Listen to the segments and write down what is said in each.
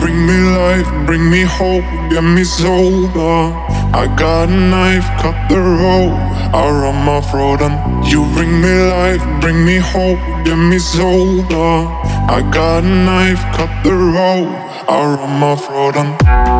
bring me life, bring me hope, get me sober. I got a knife, cut the rope, I run my throat and you bring me life, bring me hope, get me sober. I got a knife, cut the rope, I run my throat and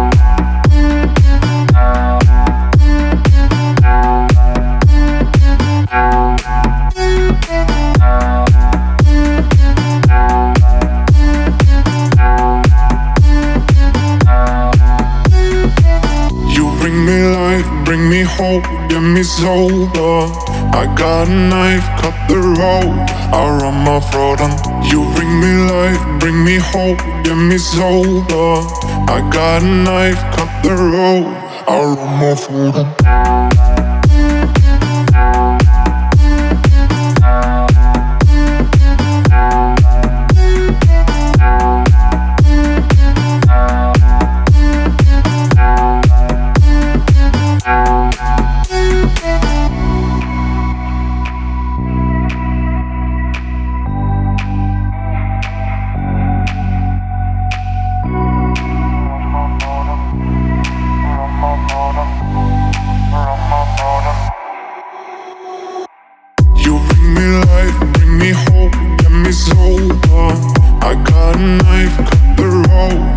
bring me life, bring me hope, get me sober. I got a knife, cut the rope, I run my throat and you bring me life, bring me hope, get me sober. I got a knife, cut the rope, I run my throat and you bring me life, bring me hope, get me sober. I got a knife, cut the rope,